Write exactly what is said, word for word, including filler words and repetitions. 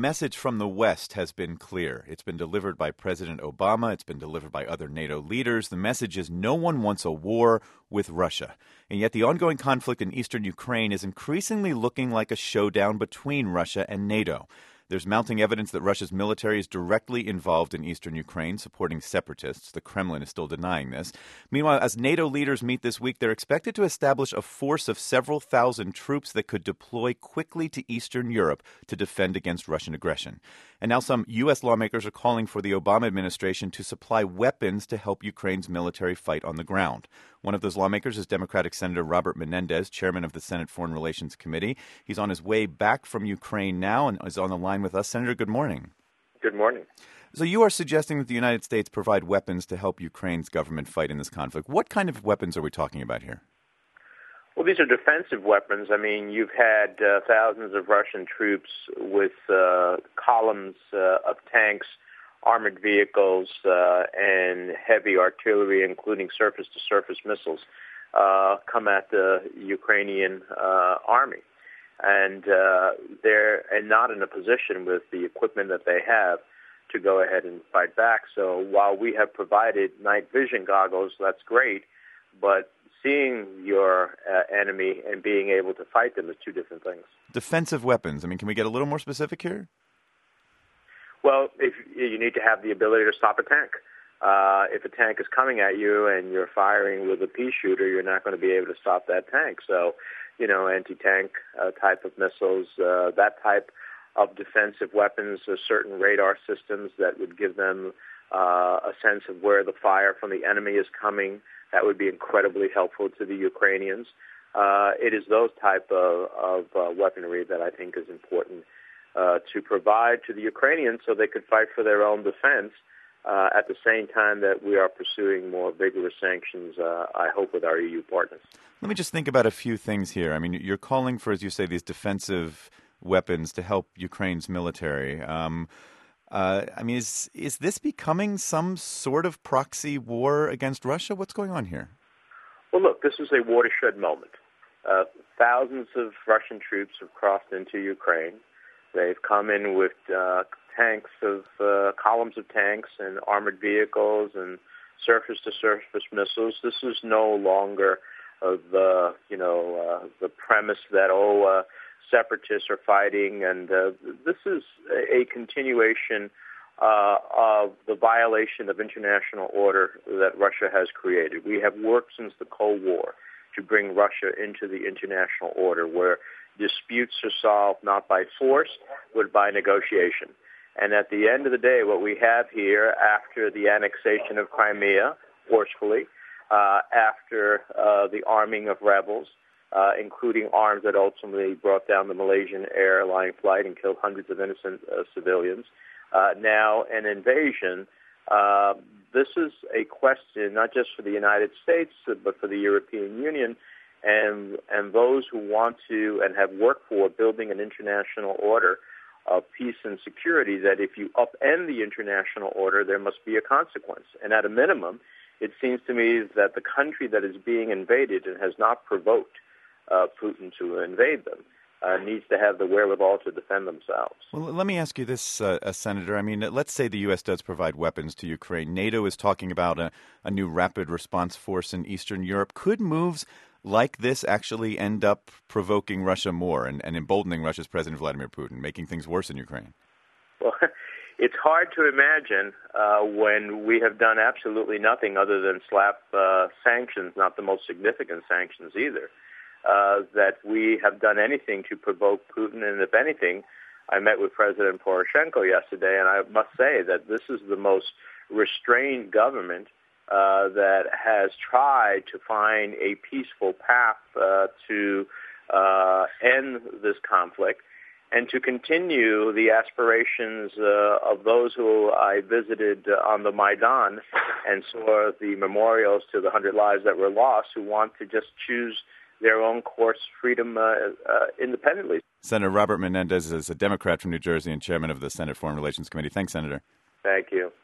message from the West has been clear. It's been delivered by President Obama. It's been delivered by other NATO leaders. The message is no one wants a war with Russia. And yet the ongoing conflict in eastern Ukraine is increasingly looking like a showdown between Russia and NATO. There's mounting evidence that Russia's military is directly involved in eastern Ukraine, supporting separatists. The Kremlin is still denying this. Meanwhile, as NATO leaders meet this week, they're expected to establish a force of several thousand troops that could deploy quickly to Eastern Europe to defend against Russian aggression. And now some U S lawmakers are calling for the Obama administration to supply weapons to help Ukraine's military fight on the ground. One of those lawmakers is Democratic Senator Robert Menendez, chairman of the Senate Foreign Relations Committee. He's on his way back from Ukraine now and is on the line with us. Senator, good morning. Good morning. So you are suggesting that the United States provide weapons to help Ukraine's government fight in this conflict. What kind of weapons are we talking about here? Well, these are defensive weapons. I mean, you've had uh, thousands of Russian troops with uh, columns uh, of tanks, armored vehicles, uh, and heavy artillery, including surface-to-surface missiles, uh, come at the Ukrainian uh, army. And uh, they're and not in a position with the equipment that they have to go ahead and fight back. So while we have provided night vision goggles, that's great, but seeing your uh, enemy and being able to fight them is two different things. Defensive weapons. I mean, can we get a little more specific here? Well, if you need to have the ability to stop a tank. Uh, if a tank is coming at you and you're firing with a pea shooter, you're not going to be able to stop that tank. So, you know, anti-tank uh, type of missiles, uh, that type of defensive weapons, uh, certain radar systems that would give them uh, a sense of where the fire from the enemy is coming. That would be incredibly helpful to the Ukrainians. Uh, it is those type of, of uh, weaponry that I think is important uh, to provide to the Ukrainians so they could fight for their own defense uh, at the same time that we are pursuing more vigorous sanctions, uh, I hope, with our E U partners. Let me just think about a few things here. I mean, you're calling for, as you say, these defensive weapons to help Ukraine's military. Um, uh, I mean, is is this becoming some sort of proxy war against Russia? What's going on here? Well, look, this is a watershed moment. Uh, thousands of Russian troops have crossed into Ukraine. They've come in with uh, tanks of uh, columns of tanks and armored vehicles and surface-to-surface missiles. This is no longer uh, the you know uh, the premise that oh uh, separatists are fighting, and uh, this is a continuation uh, of the violation of international order that Russia has created. We have worked since the Cold War to bring Russia into the international order, where disputes are solved not by force, but by negotiation. And at the end of the day, what we have here, after the annexation of Crimea, forcefully, uh, after uh, the arming of rebels, uh, including arms that ultimately brought down the Malaysian airline flight and killed hundreds of innocent uh, civilians, uh, now an invasion, uh, this is a question not just for the United States, but for the European Union, and and those who want to and have worked for building an international order of peace and security, that if you upend the international order, there must be a consequence. And at a minimum, it seems to me that the country that is being invaded and has not provoked uh, Putin to invade them uh, needs to have the wherewithal to defend themselves. Well, let me ask you this, uh, uh, Senator. I mean, let's say the U S does provide weapons to Ukraine. NATO is talking about a, a new rapid response force in Eastern Europe. Could moves like this actually end up provoking Russia more and, and emboldening Russia's President Vladimir Putin, making things worse in Ukraine? Well, it's hard to imagine uh, when we have done absolutely nothing other than slap uh, sanctions, not the most significant sanctions either, uh, that we have done anything to provoke Putin. And if anything, I met with President Poroshenko yesterday, and I must say that this is the most restrained government Uh, that has tried to find a peaceful path uh, to uh, end this conflict and to continue the aspirations uh, of those who I visited uh, on the Maidan and saw the memorials to the hundred lives that were lost, who want to just choose their own course, freedom uh, uh, independently. Senator Robert Menendez is a Democrat from New Jersey and chairman of the Senate Foreign Relations Committee. Thanks, Senator. Thank you.